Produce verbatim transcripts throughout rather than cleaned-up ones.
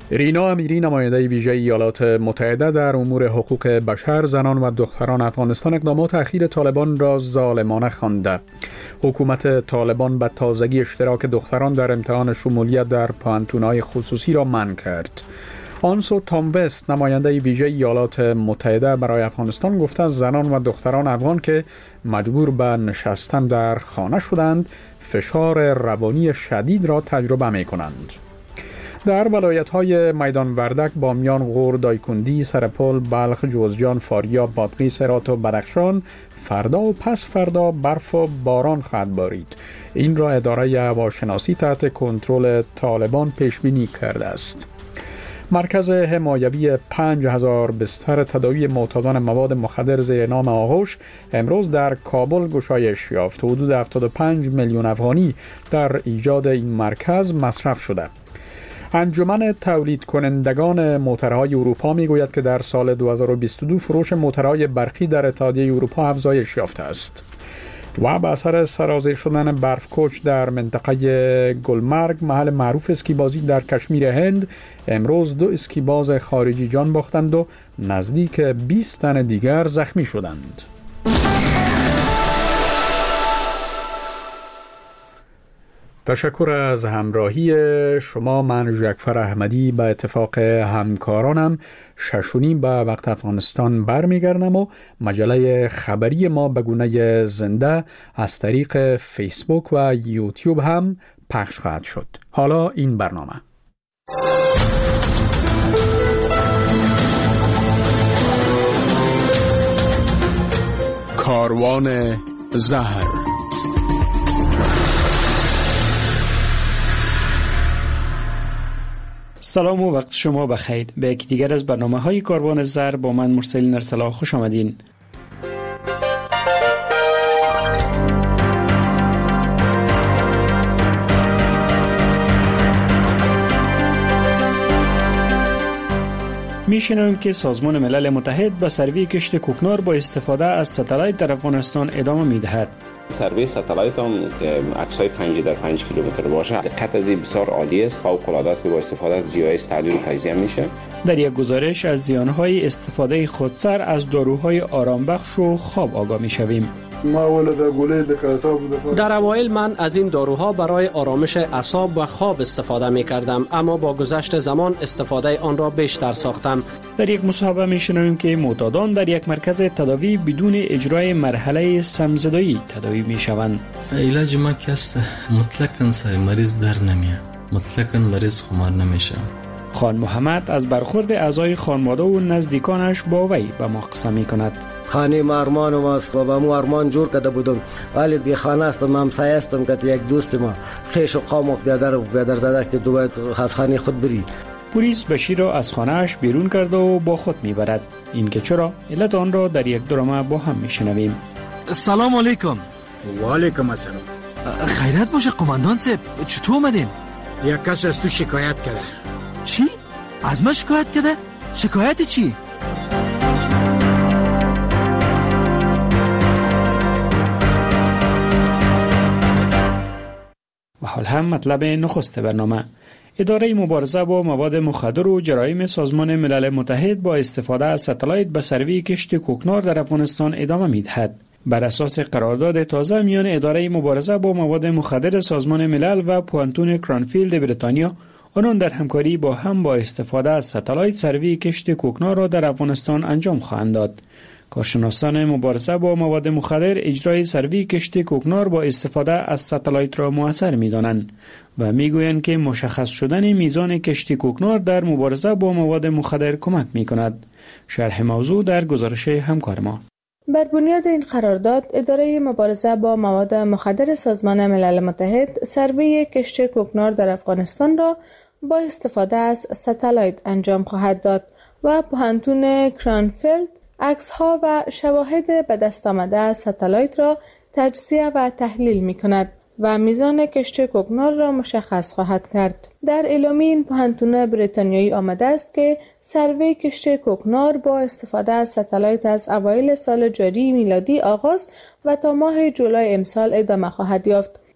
رینا امیری، نماینده ویژه ایالات متحده در امور حقوق بشر، زنان و دختران افغانستان اقدامات اخیر طالبان را ظالمانه خوانده. حکومت طالبان به تازگی اشتراک دختران در امتحان شمولیت در پوهنتون‌های خصوصی را منع کرد. آنسو تام وست، نماینده ویژه ایالات متحده برای افغانستان، گفته زنان و دختران افغان که مجبور به نشستن در خانه شدند، فشار روانی شدید را تجربه می کنند. در ولایت‌های میدان وردک، بامیان، غور، دایکندی، سرپل، بلخ، جوزجان، فاریاب، بادغیس، هرات و بدخشان فردا و پس فردا برف و باران خواهد بارید. این را اداره هواشناسی تحت کنترل طالبان پیش بینی کرده است. مرکز حمایوی پنج هزار بستر تداوی معتادان مواد مخدر زیر نام آغوش امروز در کابل گشایش یافت. حدود هفتاد و پنج میلیون افغانی در ایجاد این مرکز مصرف شده. انجمن تولید کنندگان موترهای اروپا می گوید که در سال دو هزار و بیست و دو فروش موترهای برقی در اتحادیه اروپا افزایش یافته است. و به اثر سرازیر شدن برف کوچ در منطقه گلمرگ، محل معروف اسکیبازی در کشمیر هند، امروز دو اسکیباز خارجی جان باختند و نزدیک بیست تن دیگر زخمی شدند. تشکر از همراهی شما. من ژکفر احمدی به اتفاق همکارانم ششونی به وقت افغانستان برمیگردم و مجله خبری ما به گونه زنده از طریق فیسبوک و یوتیوب هم پخش خواهد شد. حالا این برنامه کاروان زهر. سلام و وقت شما بخیر. به یکی دیگر از برنامه‌های کاروان زر با من مرسل ارسلا خوش آمدین. میشنویم که سازمان ملل متحد به سروی کشت کوکنار با استفاده از ستلایت در افغانستان ادامه می‌دهد. سروی ستلایت هم که عکسای پنج در پنج کیلومتر باشه، دقت از این بسیار عالی است، فوق‌العاده است که با استفاده از جی آی اس تحلیل و تجزیه میشه. در یک گزارش از زیان‌های استفاده خودسر از داروهای آرامبخش و خواب آگاه می‌شویم. در اوایل من از این داروها برای آرامش اعصاب و خواب استفاده می کردم، اما با گذشت زمان استفاده آن را بیشتر ساختم. در یک مصاحبه می شنویم که معتادان در یک مرکز تداوی بدون اجرای مرحله سمزدایی تداوی می شوند. علاج ما که است مطلقاً سر مریض در نمیاد، مطلقاً مریض خمار نمیشه. خان محمد از برخورد اعضای خانواده و نزدیکانش با وی به ما قصه می کند. خانه ما ارمان و ماست، با مو ارمان جور کرده بودم، ولی بی خانه استم، همسایه استم که یک دوست ما خیش و قام و بیادر و بیادر زده که دو باید از خانه خود بری. پلیس بشیر را از خانه‌اش بیرون کرده و با خود میبرد. این که چرا علت آن را در یک درامه با هم میشنویم. سلام علیکم. و علیکم السلام. خیرت باشه قماندان صاحب، چطور اومدین؟ یک کس از تو شکایت کرده. چی؟ از من شکایت کرده؟ شکایت چی؟ و حال هم مطلب نخست برنامه. اداره مبارزه با مواد مخدر و جرایم سازمان ملل متحد با استفاده از ستلایت به سروی کشت کوکنار در افغانستان ادامه می‌دهد. بر اساس قرارداد تازه میان اداره مبارزه با مواد مخدر سازمان ملل و پوهنتون کرانفیلد بریتانیا، آنان در همکاری با هم با استفاده از ستلایت سروی کشت کوکنار را در افغانستان انجام خواهند داد. کارشناسان مبارزه با مواد مخدر اجرای سروی کشت کوکنار با استفاده از ستلایت را مؤثر می‌دانند و می‌گویند که مشخص شدن میزان کشت کوکنار در مبارزه با مواد مخدر کمک می‌کند. شرح موضوع در گزارش همکار ما. بر بنیاد این قرارداد، اداره مبارزه با مواد مخدر سازمان ملل متحد سروی کشت کوکنار در افغانستان را با استفاده از ستلایت انجام خواهد داد و پوهنتون کرانفیلد عکس‌ها و شواهد به دست آمده از ستلایت را تجزیه و تحلیل می‌کند و میزان کشت کوکنار را مشخص خواهد کرد. در اعلامیه این پوهنتون بریتانیایی آمده است که سروی کشت کوکنار با استفاده از ستلایت از اوایل سال جاری میلادی آغاز و تا ماه جولای امسال ادامه خواهد یافت.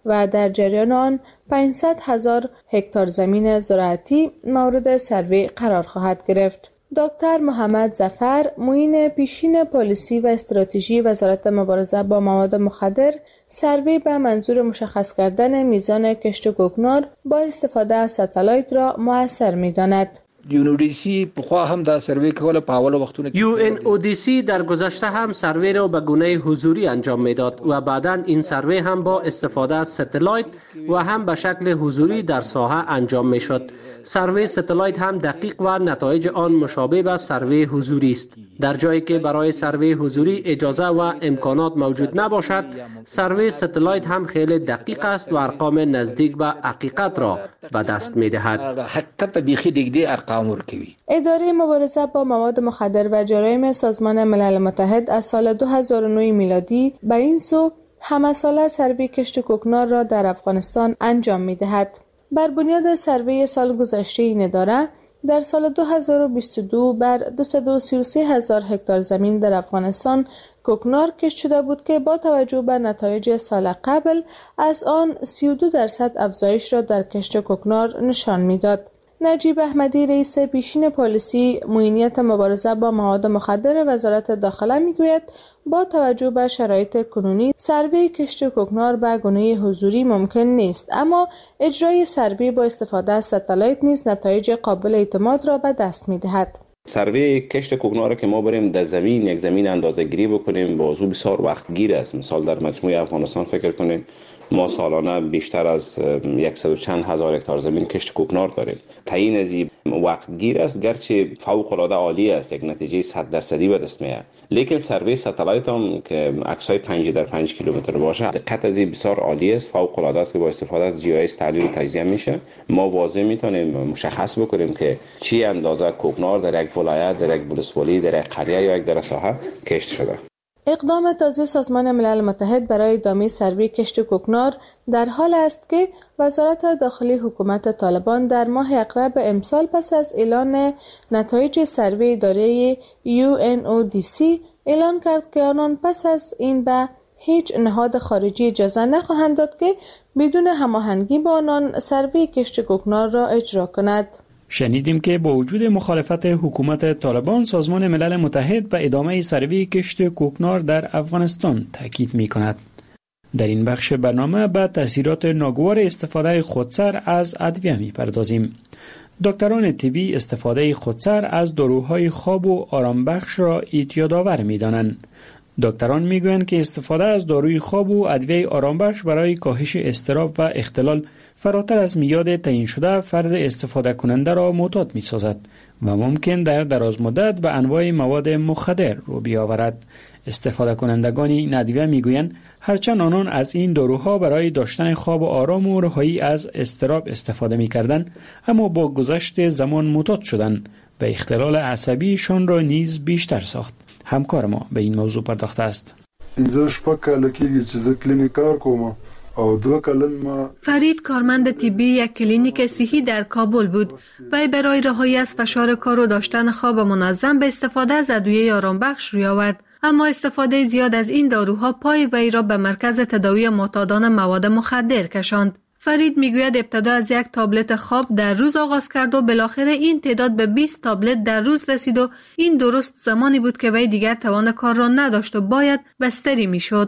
و در جریان آن پانصد هزار هکتار زمین زراعتی مورد سروی قرار خواهد گرفت. دکتر محمد ظفر، معین پیشین پالیسی و استراتژی وزارت مبارزه با مواد مخدر، سروی به منظور مشخص کردن میزان کشت کوکنار با استفاده از ستالایت را مؤثر می‌داند. یو ان او دی سی بخوا هم دا سروی کوله په اول وختونو یو ان او دی سی در گذشته هم سروی را به گونه حضوری انجام میداد و بعداً این سروی هم با استفاده از ستالایت و هم به شکل حضوری در ساحه انجام میشد. سروی ستالایت هم دقیق و نتایج آن مشابه به سروی حضوری است. در جایی که برای سروی حضوری اجازه و امکانات موجود نباشد، سروی ستالایت هم خیلی دقیق است و ارقام نزدیک به حقیقت را به دست می‌دهد. حقیقت بیخی دیگه ارقام ورکوي. اداره مبارزه با مواد مخدر و جرایم سازمان ملل متحد از سال دو هزار و نه میلادی به این سو همه ساله سروی کشت کوکنار را در افغانستان انجام می‌دهد. بر بنیاد سروی سال گذشته این اداره در سال دو هزار و بیست و دو بر دویست و سی و سه هزار هکتار زمین در افغانستان کوکنار کشت شده بود که با توجه به نتایج سال قبل از آن سی و دو درصد افزایش را در کشت کوکنار نشان می‌داد. نجیب احمدی، رئیس پیشین پالیسی معینیت مبارزه با مواد مخدر وزارت داخله میگوید با توجه به شرایط کنونی سروی کشت کوکنار به گونه حضوری ممکن نیست، اما اجرای سروی با استفاده از ستالایت نیز نتایج قابل اعتماد را به دست می‌دهد. سروی کشت کوکنار که ما بریم در زمین یک زمین اندازه گیری بکنیم بازو بسیار وقت گیر است. مثال در مجموعه افغانستان فکر کنید ما سالانه بیشتر از صد و چند هزار هکتار زمین کشت کوکنار داریم. تعیین از این وقت گیر است، گرچه فوق العاده عالی است، یک نتیجه صد درصدی به دست میاد، لیکن سروی ستالایت هم که عکسای پنج در پنج کیلومتر باشه دقت از این بسیار عالی است، فوق العاده است که با استفاده از جی آی اس تحلیل و تجزیه میشه. ما واضح میتونیم مشخص بکنیم که چی اندازه کوکنار در یک ولایت، در یک ولسوالی، در یک قریه یا یک در ساحه کشت شده. اقدام تازه سازمان ملل متحد برای ادامه سروی کشت کوکنار در حال است که وزارت داخلی حکومت طالبان در ماه اقرب امسال پس از اعلان نتایج سروی اداره یو ان او دی سی اعلان کرد که آنان پس از این به هیچ نهاد خارجی اجازه نخواهند داد که بدون هماهنگی با آنان سروی کشت کوکنار را اجرا کند. شنیدیم که با وجود مخالفت حکومت طالبان، سازمان ملل متحد به ادامه سروی کشت کوکنار در افغانستان تاکید می کند. در این بخش برنامه به تاثیرات ناگوار استفاده خودسر از ادویه می پردازیم. دکتران طبی استفاده خودسر از داروهای خواب و آرامبخش را اعتیادآور می دانند. دکتران می گویند که استفاده از داروی خواب و ادویه آرامبخش برای کاهش اضطراب و اختلال فراتر از میاد تعیین شده فرد استفاده کننده را معتاد می سازد و ممکن در دراز مدت به انواع مواد مخدر رو بیاورد. استفاده کنندگان این ادویه می گویند هرچند آنان از این داروها برای داشتن خواب و آرام و رهایی از اضطراب استفاده می کردند، اما با گذشت زمان معتاد شدند و اختلال عصبیشان را نیز بیشتر ساخت. همکار ما به این موضوع پرداخته است. پنځه شپږ کاله کېږي چې زه کلینیک کار کوم او دو کلن ما. فرید کارمند طبی یک کلینیک صحی در کابل بود. وی برای رهایی از فشار کار و داشتن خواب منظم به استفاده از ادویه آرامبخش روی آورد، اما استفاده زیاد از این داروها پای وی را به مرکز تداوی معتادان مواد مخدر کشاند. فرید میگوید ابتدا از یک تابلت خواب در روز آغاز کرد و بالاخره این تعداد به بیست تابلت در روز رسید و این درست زمانی بود که وی دیگر توان کار را نداشت و باید بستری میشد.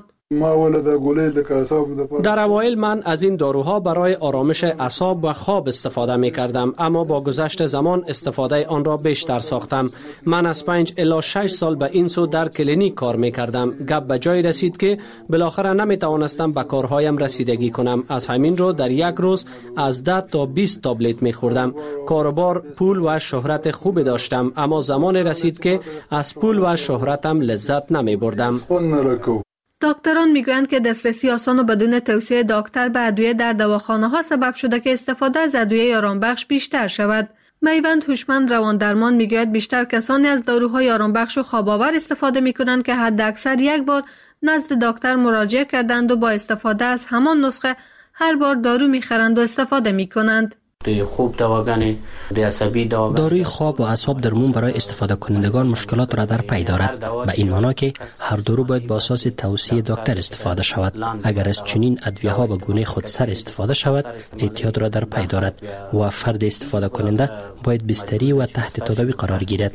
در اوایل من از این داروها برای آرامش اعصاب و خواب استفاده می کردم، اما با گذشت زمان استفاده آن را بیشتر ساختم. من از پنج الی شش سال به این سو در کلینیک کار می کردم. گپ به جای رسید که بالاخره نمی توانستم به کارهایم رسیدگی کنم. از همین رو در یک روز از ده تا بیست تابلت می خوردم. کاروبار، پول و شهرت خوبی داشتم، اما زمان رسید که از پول و شهرتم لذت نمی بردم. دکتران میگویند که دسترسی آسان و بدون توصیه دکتر به ادویه در دواخانه ها سبب شده که استفاده از ادویه آرامبخش بیشتر شود. میوند هوشمند روان درمان میگوید بیشتر کسانی از داروهای آرامبخش و خواب‌آور استفاده میکنند که حداکثر یک بار نزد دکتر مراجعه کردند و با استفاده از همان نسخه هر بار دارو میخرند و استفاده میکنند. خوب دواگان عصبی دواگان. داروی خواب و اعصاب درمون برای استفاده کنندگان مشکلات را در پی دارد. به این معنا که هر دارو باید با اساس توصیه دکتر استفاده شود. اگر از چنین ادویه ها به گونه خودسر استفاده شود، اعتیاد را در پی دارد و فرد استفاده کننده باید بستری و تحت تداوی قرار گیرد.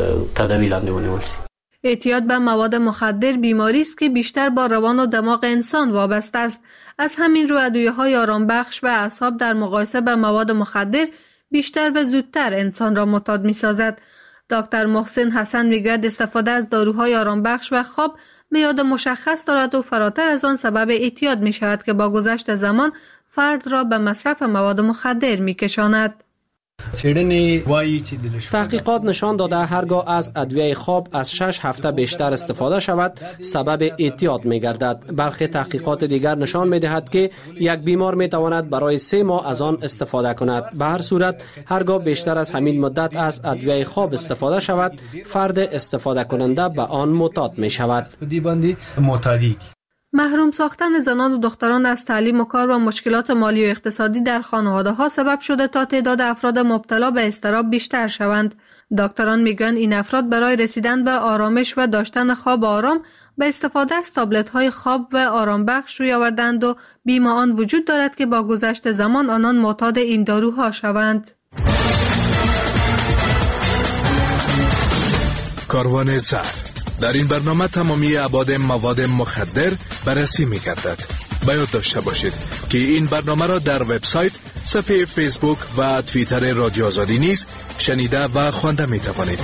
اعتیاد به مواد مخدر بیماری است که بیشتر با روان و دماغ انسان وابسته است. از همین رو ادویه‌های آرامبخش و اعصاب در مقایسه با مواد مخدر بیشتر و زودتر انسان را معتاد می‌سازد. دکتر محسن حسن میگوید استفاده از داروهای آرامبخش و خواب میاد مشخص دارد و فراتر از آن سبب اعتیاد می شود که با گذشت زمان فرد را به مصرف مواد مخدر می‌کشاند. تحقیقات نشان داده هرگاه از ادویه خواب از شش هفته بیشتر استفاده شود سبب اعتیاد می گردد. برخی تحقیقات دیگر نشان می دهد که یک بیمار می تواند برای سه ماه از آن استفاده کند. به هر صورت هرگاه بیشتر از همین مدت از ادویه خواب استفاده شود، فرد استفاده کننده به آن معتاد می شود. محروم ساختن زنان و دختران از تعلیم و کار و مشکلات مالی و اقتصادی در خانواده ها سبب شده تا تعداد افراد مبتلا به اضطراب بیشتر شوند. دکتران میگن این افراد برای رسیدن به آرامش و داشتن خواب آرام به استفاده از تابلت های خواب و آرام بخش روی آوردند و بیم آن وجود دارد که با گذشت زمان آنان معتاد این داروها شوند. کاروان زر. در این برنامه تمامی ابعاد مواد مخدر بررسی می‌گردد. باید داشته باشید که این برنامه را در وبسایت، صفحه فیسبوک و توییتر رادیو آزادی نیز شنیده و خوانده می‌توانید.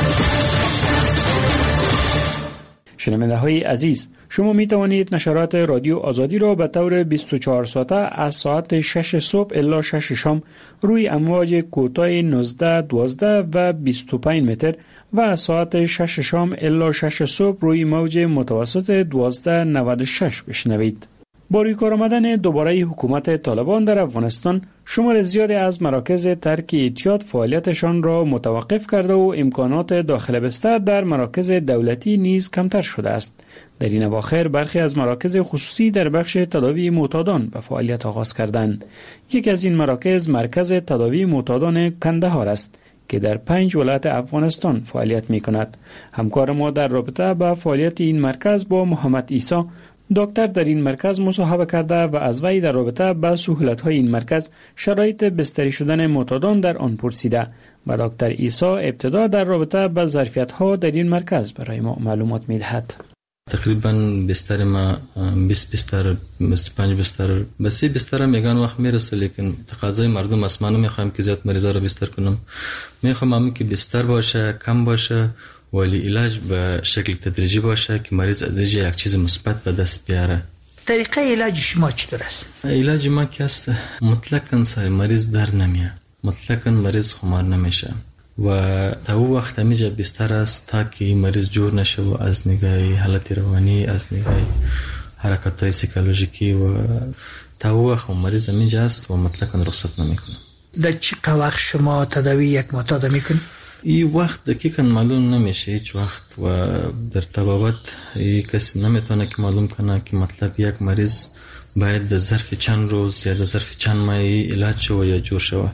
شنونده های عزیز، شما می توانید نشرات رادیو آزادی را به طور بیست و چهار ساعته از ساعت شش صبح الی شش شام روی امواج کوتاه نوزده، دوازده و بیست و پنج متر و از ساعت شش شام الی شش صبح روی موج متوسط دوازده نود و شش بشنوید. با روی کار آمدن دوباره حکومت طالبان در افغانستان، شمار زیادی از مراکز ترک اعتیاد فعالیتشان را متوقف کرده و امکانات داخل بستر در مراکز دولتی نیز کمتر شده است. در این اواخر برخی از مراکز خصوصی در بخش تداوی معتادان به فعالیت آغاز کردند. یکی از این مراکز مرکز تداوی معتادان کندهار است که در پنج ولایت افغانستان فعالیت می کند. همکار ما در رابطه با فعالیت این مرکز با محمد عیسی، دکتر در این مرکز مصاحبه کرده و از وی در رابطه با سهولت‌های این مرکز، شرایط بستری شدن معتادان در آن پرسیده و دکتر عیسی ابتدا در رابطه با ظرفیت‌ها در این مرکز برای ما معلومات می‌دهد. تقریبا بستر ما بیست بستر، بیست و پنج بستر، بسی بستر میگن وقت میرسه، لیکن تقاضای مردم است. من نمیخوام که زیاد مریضا رو بستر کنم، میخوام همین که بستر باشه، کم باشه، ولی علاج به شکل تدریجی باشه که مریض از اینجا یک چیز مثبت به دست بیاره. طریقه علاج شما چطور است؟ علاج ما که است مطلقاً سر مریض در نمیاد، مطلقاً مریض خمار نمیشه و تا او وقت همیشه بستر است تا که مریض جور نشه و از نگاه حالت روانی، از نگاه حرکت‌های سیکولوژیکی و تا او وقت مریض همیشه است و مطلقاً رخصت نمیکنه. در چه وقت شما تداوی یک معتاد میکنید؟ این وقت دقیقاً معلوم نمیشه هیچ وقت و در طبابت کسی نمیتونه که معلوم کنه که مطلب یک مریض باید در ظرف چند روز یا در ظرف چند ماه علاج شوه یا جور شوه.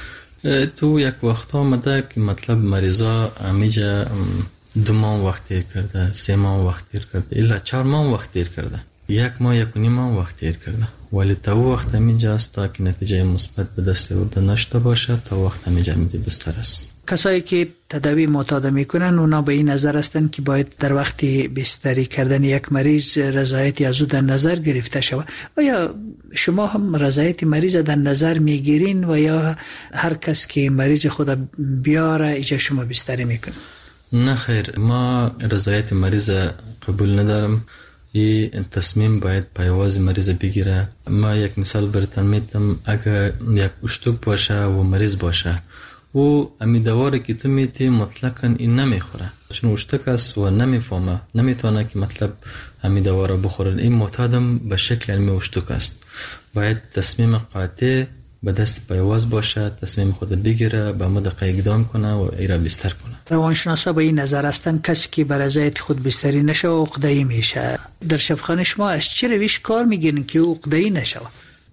تو یک وقت آمده که مطلب مریضا همیجا دو ماه وقت تیر کرده، سه ماه وقت تیر کرده، الا چهار ماه وقت تیر کرده، یک ماه یک و نیم ماه وقت تیر کرده، ولی تا وقت همیجا است تا که نتیجه مثبت به دست آورده نشده باشه، تا وقت همیجا همیجا بستر است. کسایی که تداوی معتاد میکنن اونا به این نظر هستند که باید در وقت بستری کردن یک مریض رضایتی از او در نظر گرفته شود. آیا شما هم رضایت مریض در نظر میگیرین و یا هر کس که مریض خود بیاره ایجا شما بستری میکنن؟ نه خیر، ما رضایت مریض قبول ندارم. این تصمیم باید پیواز مریض بگیره. ما یک مثال براتون میدم، اگر یک اشتوک باشه و مریض باشه و امیدواره که تو میتی مطلقاً این نمیخوره، چون اشتک است و نمیفهمه، نمیتونه که مطلب امیدواره بخوره. این معتادم به شکل علمی اشتک است. باید تصمیم قاطع به دست پیواز باشه، تصمیم خود بگیره، به مدقه اقدام کنه و ایرا بستر کنه. روانشناسا به این نظر هستند کسی که بر رضایت خود بستری نشه و عقده‌ای میشه. در شفاخانه شما از چه روش کار میگیرین که عقده‌ای نشه؟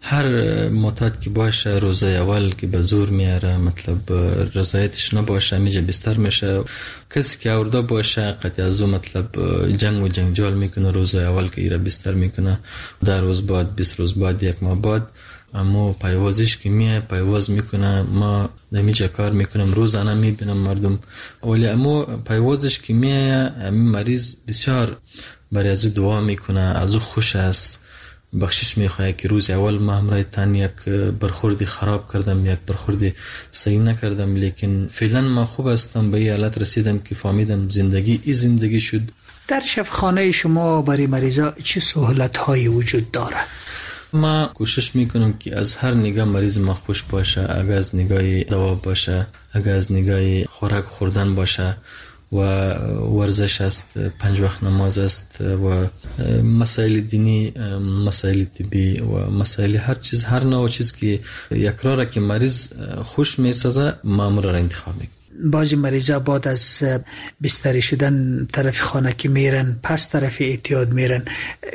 هر معتاد که باشه روزه اول که به زور میاره، مطلب رضایتش نباشه میجه بستر میشه. کسی که آورده باشه قطعا از مطلب جنگ و جنجال میکنه روزه اول که ایره بستر میکنه، در روز بعد، بیست روز بعد، یک ماه بعد. اما پیوازش که میه پیواز میکنه، ما نمیجه کار میکنم روزانه میبینم مردم، ولی اما پیوازش که میه همین مریض بسیار برای ازو دعا میکنه، ازو خوش است، بخشش میخواه که روز اول ما همراه تن یک برخوردی خراب کردم، یک برخوردی صحیح نکردم، لیکن فعلا ما خوب هستم، به این حالت رسیدم که فهمیدم زندگی ای زندگی شد. در شفاخانه شما برای مریضا چه سهولت هایی وجود داره؟ ما کوشش میکنم که از هر نگاه مریض ما خوش باشه، اگر از نگاه دوا باشه، اگر از نگاه خوراک خوردن باشه و ورزش است، پنج وقت نماز است و مسائل دینی، مسائل طبی و مسائل هر چیز، هر نوع چیز که یک راه که مریض خوش میسازه مامور را انتخاب میکنه. بعضی مریضا بعد از بستری شدن طرف خانه که میرن پس طرف اعتیاد میرن،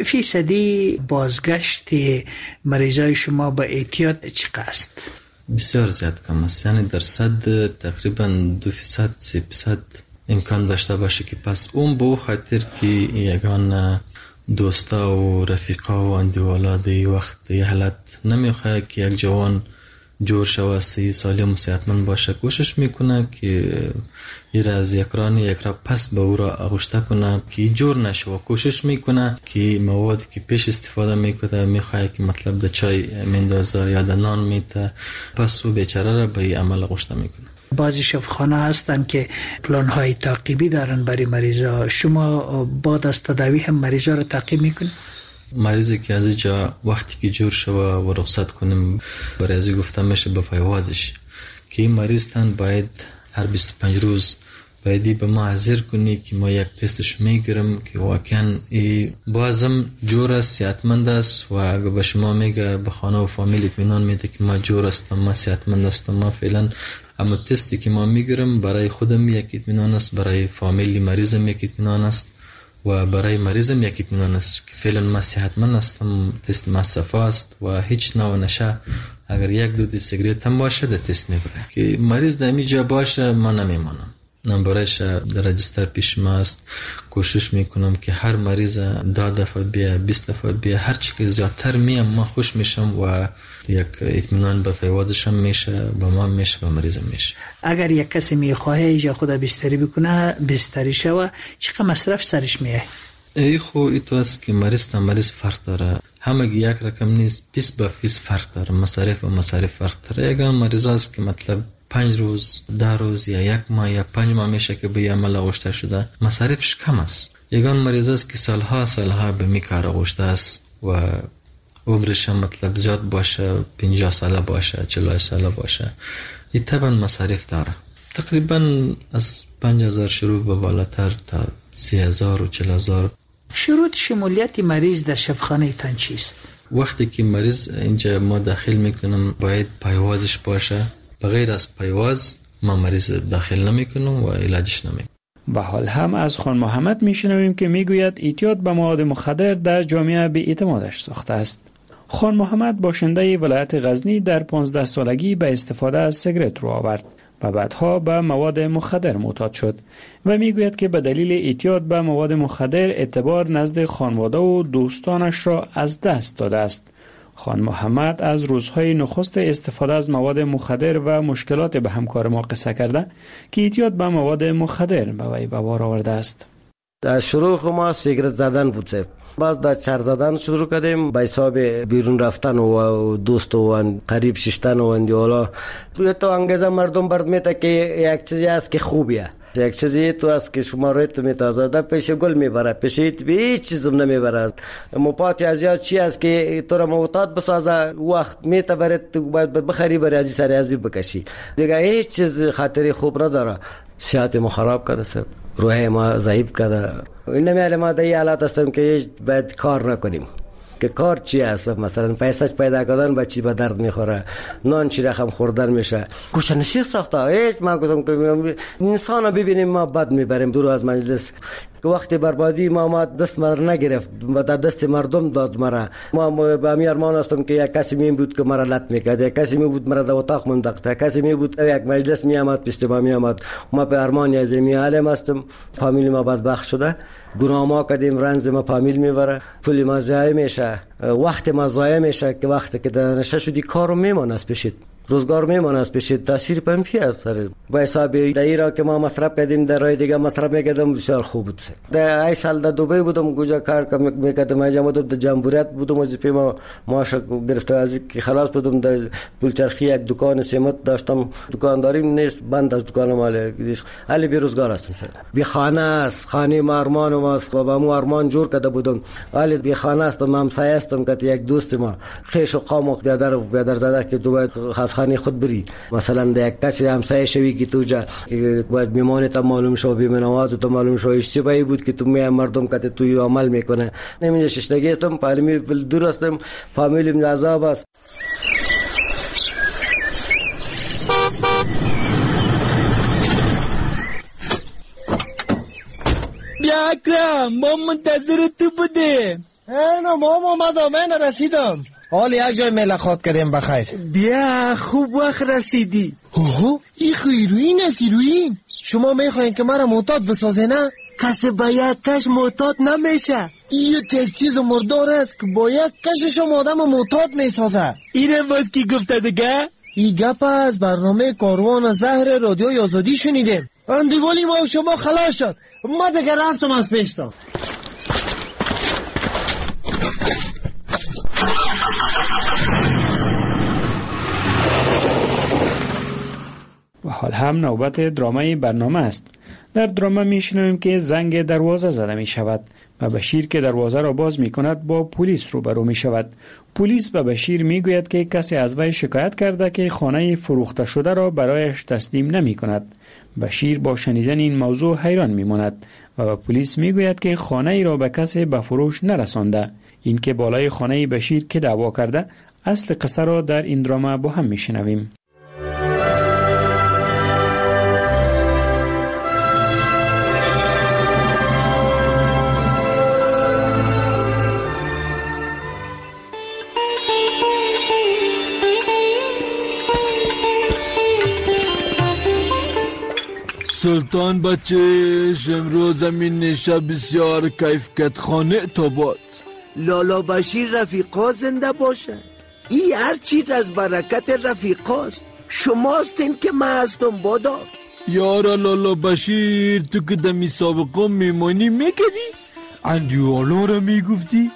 فیصدی بازگشت مریضای شما با اعتیاد چقدر است؟ بسیار زیاد کم است، یعنی در صد تقریبا دو فیصد سه فیصد امکان داشته باشه که پس اون به خاطر که یگان دوستا و رفیقا و اندیوالا دی وقت دی حالت نمیخواه که یک جوان جور شوه، سی سالم و صحتمند باشه، کوشش میکنه که این از یک رانی یک را پس به او را اغشته کنه که جور نشوه. کوشش میکنه که مواد که پیش استفاده میکنه میخواه که مطلب ده چای مندازه یا ده نان میته، پس او بیچاره را به این عمل اغشته میکنه. بعضی شفاخانه هستن که پلان های تعقیبی دارن برای مریضا، شما بعد از تداوی هم مریضا را تعقیب میکنید؟ مریضی که از اینجا وقتی که جور شوه و رخصت کنیم برای ازی گفتم میشه به فیوازش که این مریض تن باید هر بیست و پنج روز بایدی به ما حاضر کنی که ما یک تستش میگیرم که واقعا ای بازم جور است، صحتمند است و اگه به شما میگه به خانه و فامیل اطمینان میده که ما جور هستم، ما صحتمند هستم، ما فعلا اما تستی که ما میگیرم برای خودم یک اطمینان است، برای فامیلی مریضم یک اطمینان است و برای مریضم یک اطمینان است که فعلا ما صحتمند هستم، تست ما صفا است و هیچ نوع نشه اگر یک دو دی سیگریت هم باشه ده تست میبره که مریض در اینجا باشه ما نمیمانم. نمبرش در رجستر پیش ما است، کوشش میکنم که هر مریض ده دفعه بیا، بیست دفعه بیا، هر چی که زیادتر میم ما خوش میشم و یک اطمینان به فیوازشم میشه، به ما میشه، به مریضم میشه. اگر یک کسی میخواه ایجا خود بستری بکنه، بستری شوه، چقدر مصرف سرش میه؟ ای خو ای تو است که مریض تا مریض فرق داره، همه یک رقم نیست، پیس به پیس فرق داره، مصارف به مصارف فرق داره. یکم مریض است که مطلب پنج روز، ده روز یا یک ماه یا پنج ماه میشه که به عمل آغشته شده، مصارفش کم است. یگان مریض است که سالها سالها به می کار آغشته است و عمرش مطلب زیاد باشه، پنجاه ساله باشه، چهل ساله باشه، این طبعا مصارف داره. تقریبا از پنج هزار شروع به بالاتر تا سی هزار و چهل هزار. شروط شمولیت مریض در شفاخانه تان چیست؟ وقتی که مریض اینجا ما داخل میکنم باید پایوازش باشه، بغیر از پایواز ما مریض داخل نمیکنم و علاجش نمیکنم. و حال هم از خان محمد میشنویم که میگوید اعتیاد به مواد مخدر در جامعه به اعتمادش ساخته است. خان محمد باشنده ولایت غزنی در پانزده سالگی به استفاده از سیگرت رو آورد و بعدها به مواد مخدر معتاد شد و میگوید که به دلیل اعتیاد به مواد مخدر اعتبار نزد خانواده و دوستانش را از دست داده است. خان محمد از روزهای نخست استفاده از مواد مخدر و مشکلات به همکار ما قصه کرده که اعتیاد به مواد مخدر به وی به بار آورده است. در شروع ما سیگرت زدن بود، باز در چر زدن شروع کردیم، به حساب بیرون رفتن و دوست و قریب ششتن و اندیالا. تو انگیزه مردم برد میته که یک چیزی هست که خوبیه، یک چیزی تو است که شما روی تو میتازه، در پیش گل میبره، پیش هیچ چیزم نمیبره. مپاتی از یاد چی است که تو را معتاد بسازه، وقت میته برد تو باید بخری بری ازی سری ازی بکشی دیگه، هیچ چیز خاطری خوب نداره. صحت ما خراب کرده، سر روح ما ضعیف کرده. این نمیاله ما در این حالات هستم که هیچ باید کار نکنیم که کار چی است، مثلا پیسش پیدا کردن بچی به درد میخوره، نان چی رقم خوردن میشه، گوشنشی ساخته. هیچ ما گفتم که انسان رو ببینیم ما بد میبریم، دور از مجلس که وقتی بربادی ما ما دست مر نگرفت و در دست مردم داد مرا. ما به می ارمان هستم که یک کسی می بود که مرا لط میکرد، یک کسی می بود مرا در اتاق منداخت، یک کسی می بود یک مجلس می آمد پیش ما می آمد. ما به ارمان از می عالم هستم. فامیل ما بدبخت شده، گناه ما کردیم، رنج ما فامیل میبره، پول ما ضایع میشه، وقت ما ضایع میشه که وقتی که نشه شدی کارو میمونه از پیشت، روزگار میمونه از پیشت. تاثیر منفی است سر با حساب دایره که ما مصرف کردیم در راه دیگه مصرف میکردم بسیار خوب بود. در ای سال در دبی بودم گوجا کار میکردم، اجازه در جمهوریت بودم، وظیفه ما معاش گرفته از که خلاص بودم. در پولچرخی یک دکان سمت داشتم، دکانداری نیست، بند از دکان مال علی بیروزگار هستم سر. بی خانه است، خانه ما ارمان ماست و با مو ارمان جور کرده بودم. علی بی خانه است، ما همسایه هستم که یک دوست ما خیش و قام و بیادر بیادر زده که تو باید خانه خود بری، مثلا در یک کسی همسایه شوی که تو جا که باید میمانی تا معلوم شو، بیمه نواز تا معلوم شو، اشتباهی بود که تو می مردم که تو عمل میکنه. نمیشه ششتگی هستم، فامیل دور هستم، فامیلیم عذاب است. بیا اکرم، ما منتظر تو بودیم. اینا ما اومدم، من رسیدم. حال یک جای ملاقات کردیم بخیر. بیا خوب وقت رسیدی. اوه این خیروین است. ایروین شما میخواین که مرا معتاد بسازه نه؟ کسی باید کش معتاد نمیشه. این یک چیز مردار است که باید کشش آدم معتاد میسازه. اینه باز کی گفته دیگه؟ این گپ از برنامه کاروان زهر رادیوی آزادی شنیدیم. اندیوالی ما شما خلاص شد، ما دیگه رفتم از پیشتان. و حال هم نوبت درامای برنامه است. در درامه میشنویم که زنگ دروازه زده می شود و بشیر که دروازه را باز می کند با پلیس روبرو می شود. پلیس به بشیر می گوید که کسی از وی شکایت کرده که خانه فروخته شده را برایش تسلیم نمی کند. بشیر با شنیدن این موضوع حیران می ماند و به پلیس می گوید که خانه ای را به کسی به فروش نرسانده. این که بالای خانه بشیر که دعوا کرده، اصل قصه را در این درامه با هم می شنویم. سلطان بچه، امروز زمین نشه بسیار کیف کت خانه تا باد. لالا بشیر رفیقا زنده باشه. این هر چیز از برکت رفیقاست. شماستین که من هستم بادار. یارا لالا بشیر، تو که دمی سابقا میمانی میکدی؟ اندیوالا را میگفتی؟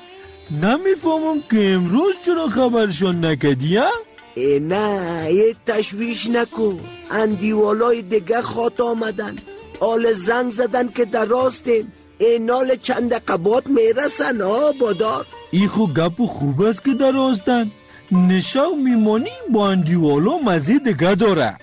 نمیفهمم که امروز چرا خبرشان نکدی ها؟ ای نه، یه تشویش نکن. اندیوالای دیگه خاط آمدن، آل زنگ زدن که در راستیم. اینال چند قبات میرسن ها بادار. ای خو گپ خوب است که در راستن. نشاو میمانی با اندیوالا مزه دیگه داره.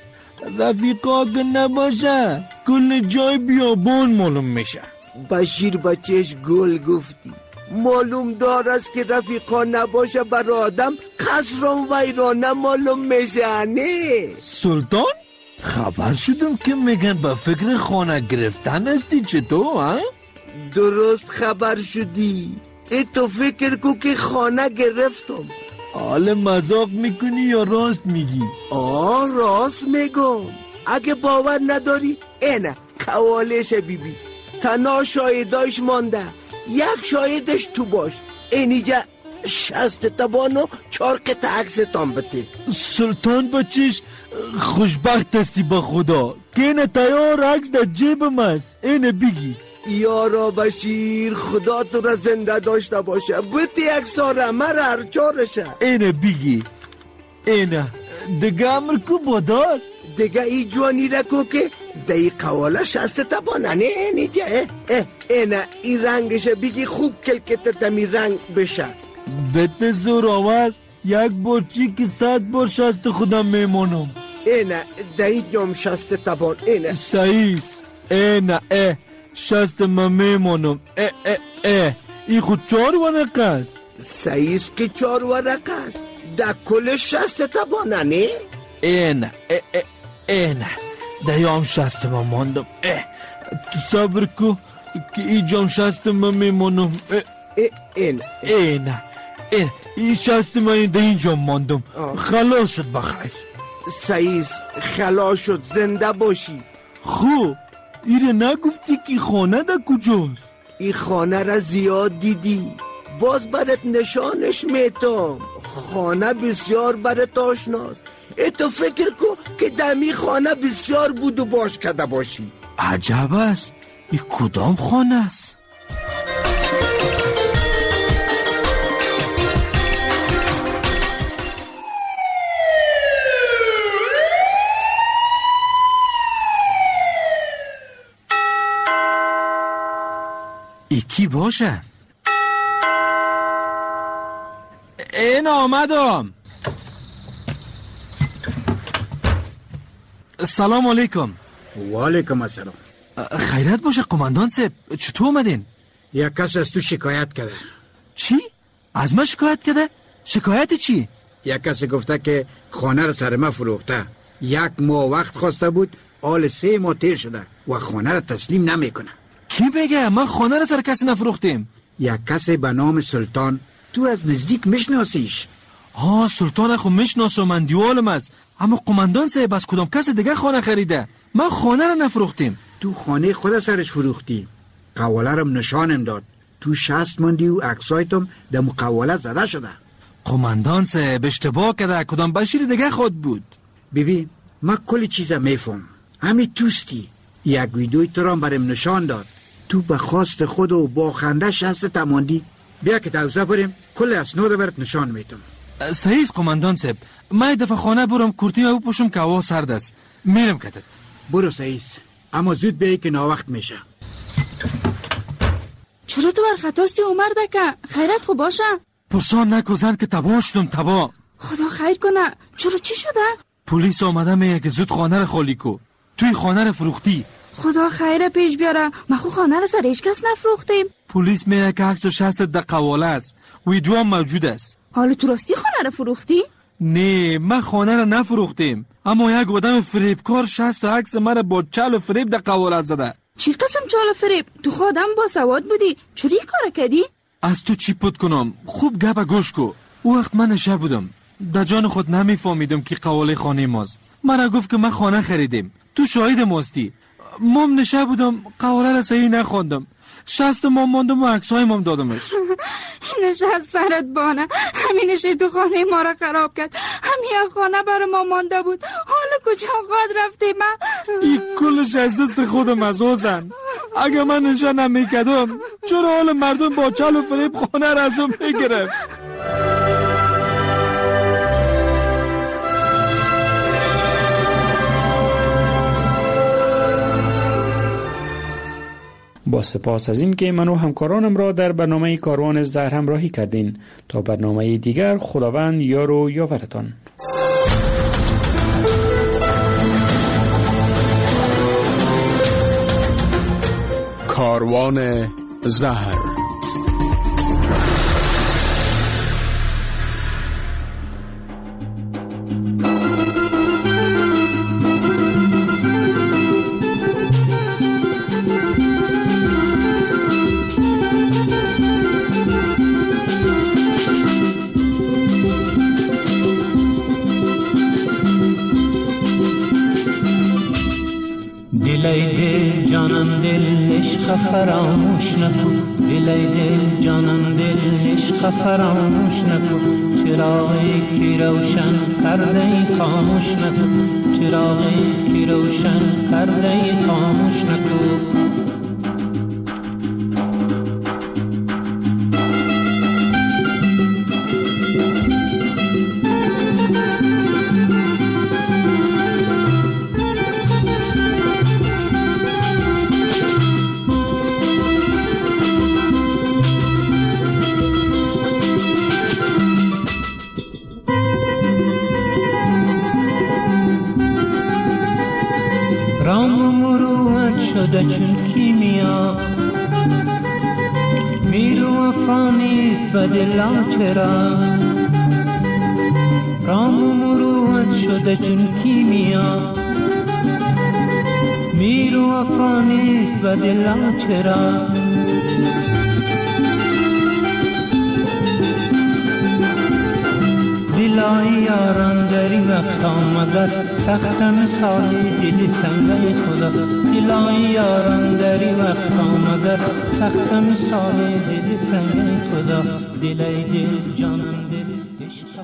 رفیقا که نباشه کل جای بیابان معلوم میشه. بشیر بچهش گل گفتی. معلوم دار است که رفیقا نباشه بر آدم خسران ویرانه معلوم میشه. نه سلطان، خبر شدم که میگن به فکر خانه گرفتن هستی. چطور ها؟ درست خبر شدی. ای تو فکر کو که خانه گرفتم. حال مذاق میکنی یا راست میگی؟ آه راست میگم. اگه باور نداری اینه قوالش بیبی. تنها شاهداش مانده، یک شاهدش تو باش. اینجا شست تبانو چار قطع عکستان بده. سلطان بچش خوشبخت هستی با خدا که اینه تیار عکس در جیبم است. اینه بگی. یارا بشیر، خدا تو را زنده داشته باشه. بطی یک ساره مرا هر چارشه. اینه بگی. اینه دیگه امر کو بادار. دیگه ای جوانی رکو که دی قواله شسته تبانه. نه اینجا اینه ای رنگشه بگی خوب کل که تمی رنگ بشه. بده زور آور، یک برچی که صد بار شست خودم میمونم. اینه دی جام شسته تبان. اینه سعیس. اینه اه شست من میمونم. اه اه اه ای خود چار ورقه است. سعیس که چار ورقه است. در کل شست تبانه نه؟ اینه اه اه اینه دیام شست من ماندم. اه تو صبر کو که ای جان شست من میمانم. این این این این شست من در اینجا ماندم. خلاص شد بخیر. سعیس خلاص شد، زنده باشی. خوب ایره نگفتی که خانه در کجاست؟ این خانه را زیاد دیدی، باز برات نشانش میتم. خانه بسیار برات آشناست. ای تو فکر کو که دمی خانه بسیار بود و باش کده باشی. عجب است، این کدام خانه است؟ ای کی باشه؟ این آمدم. سلام علیکم. و علیکم السلام. خیرت باشه قماندان صاحب، چطور اومدین؟ یک کس از تو شکایت کرده. چی؟ از من شکایت کرده؟ شکایت چی؟ یک کسی گفته که خانه را سر ما فروخته. یک ماه وقت خواسته بود، حال سه ماه تیر شده و خانه را تسلیم نمیکنه. کی بگه؟ من خانه را سر کسی نفروختیم. یک کسی به نام سلطان، تو از نزدیک میشناسیش؟ ها سلطان خو میشناسم، من دیوالم است. اما قماندان صاحب از کدام کس دیگه خانه خریده؟ من خانه را نفروختیم. تو خانه خود سرش فروختی. قواله را نشانم داد. تو شست ماندی و عکسایتم در مقواله زده شده. قماندان صاحب اشتباه کرده، کدام بشیر دیگه خود بود. ببین من کلی چیزا میفهم. همین توستی. یک ویدیوی تو را برام نشان داد. تو به خواست خود و با خنده شست تماندی. بیا که توزه بریم، کل اسناد برات نشان میتم. صحیح قماندان صاحب، من دفعه خانه برم کورتی او پوشم که هوا سرد است. میرم کتت. برو صحیح، اما زود بیایی که ناوقت میشه. چرا تو برخطاستی عمر دکه؟ خیرت خوب باشه؟ پرسان نکو زن که تباه شدم تباه. خدا خیر کنه. چرا چی شده؟ پلیس آمده میگه که زود خانه رو خالی کو. توی خانه رو فروختی. خدا خیر پیش بیاره. ما خو خانه رو سر هیچ کس نفروختیم. پلیس میگه که عکس و شست در قواله است. ویدیو هم موجود است. حالا تو راستی خانه رو فروختی؟ نه من خانه رو نفروختیم، اما یک آدم فریبکار شست و عکس مرا با چال و فریب در قواله زده. چی قسم چال و فریب؟ تو خودم با سواد بودی، چوری کار کردی؟ از تو چی پد کنم؟ خوب گپ گوش کو. او وقت من نشه بودم، در جان خود نمیفهمیدم که قواله خانه ماست. مرا گفت که من خانه خریدیم، تو شاهد ماستی. مام نشه بودم، قواله را صحیح نخواندم. شست مام ماندم و عکسای مام دادمش. اینش از سرت بانه، همینش تو خانه ما را خراب کرد. همین خانه برای ما مانده بود، حالا کجا خواهد رفته من؟ این کلش از دست خودم از اوزن. اگه من نشه نمیکدم چرا حال مردم با چل و فریب خانه را ازم میگرفت؟ با سپاس از این که من و همکارانم را در برنامه کاروان زهر همراهی کردین. تا برنامه دیگر خداوند یار و یاورتان. کاروان زهر. دلای دل جانم دل عشق فراموش نکن، دلای دل جانم دل عشق فراموش نکن. چراغی که روشن کرده خاموش نکن، چراغی که روشن کرده خاموش نکن. چون کیمیا میرو فانیست و دلا چرا رام و مروت شده چون کیمیا میرو و وفا نیست به دلم چرا دلای یاران داری وقت آمده سخت مثال دل سنگه خدا دلای یاران داری وقت آمده سخت مثال دل سنگه خدا دلای دل جانم دل